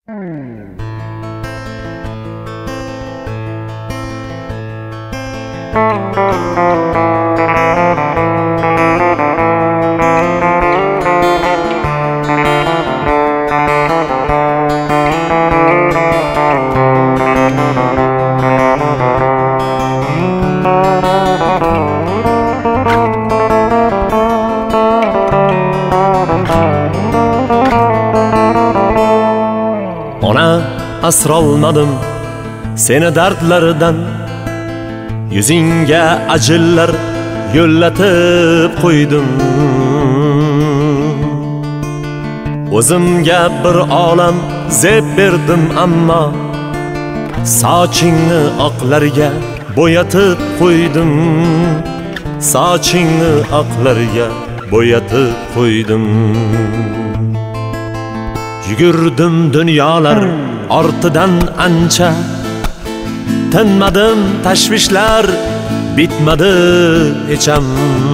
Ona asrolmadim seni dardlaridan, yuzingga ajillar yo'llatib qo'ydim. O'zimga bir olam zeb berdim, ammo sochingni oqlarga bo'yatib qo'ydim. Sochingni oqlarga bo'yatib qo'ydim. Yugurdim dunyolar ortidan ancha, tinmadim tashvishlar bitmadi hecham.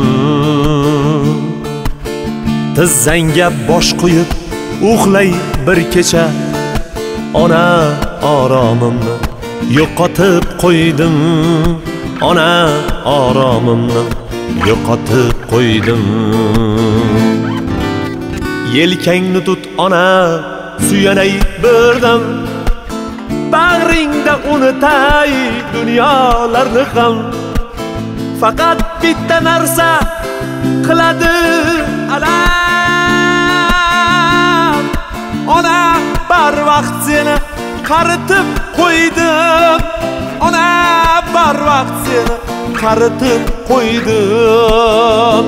Tizzangga bosh qo'yib uxlay bir kecha, ona oromimni yo'qotib qo'ydim. Ona oromimni yo'qotib qo'ydim. Yelkangni tut ona, suyanay birdan, bag'ringda unutay dunyolarni ham. Faqat bitta narsa qiladi alam, ona barvaqt seni qaritib qo'ydim. Ona barvaqt seni qaritib qo'ydim.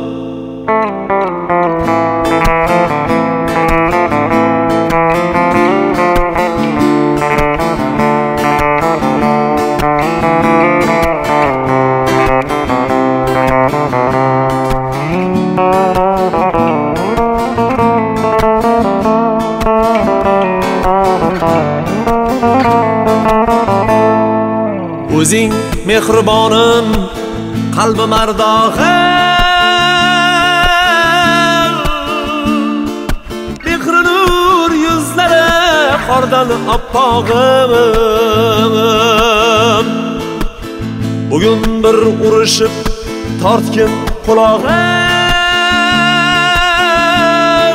O'zing mehribonim, qalbi mardog'im, mehri nur yuzlari qordan oppog'im. Bugun bir urushib tortgin qulog'im.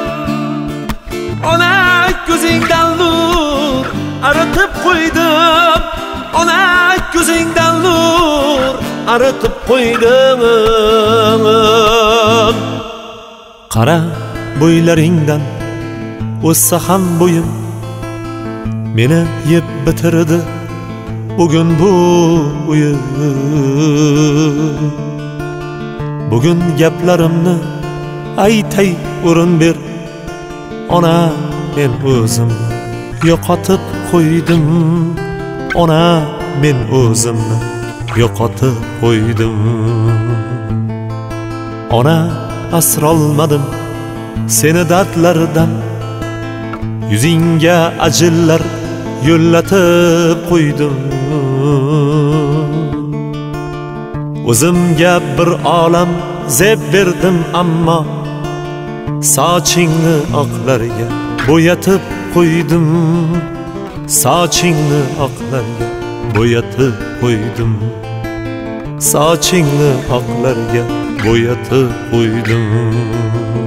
Ona ko'zingdan nur aritib qo'ydim. Ona ko'zingdan nur aritib qo'ydim. Qara bo'ylaringdan o'ssa ham bo'yim, meni yeb bitirdi bugun bu o'yin. Bugun gaplarimni aytay o'rin ber, ona men o'zim yo'qotib qo'ydim. Ona men o'zimni yo'qotib qo'ydim. Ona asrolmadim seni dardlaridan, yuzingga ajillar yo'llatib qo'ydim. O'zimga bir olam zeb berdim, ammo sochingni oqlarga bo'yatib qo'ydim. Sochingni oqlarga bo'yatib qo'ydim. Sochingni oqlarga bo'yatib qo'ydim.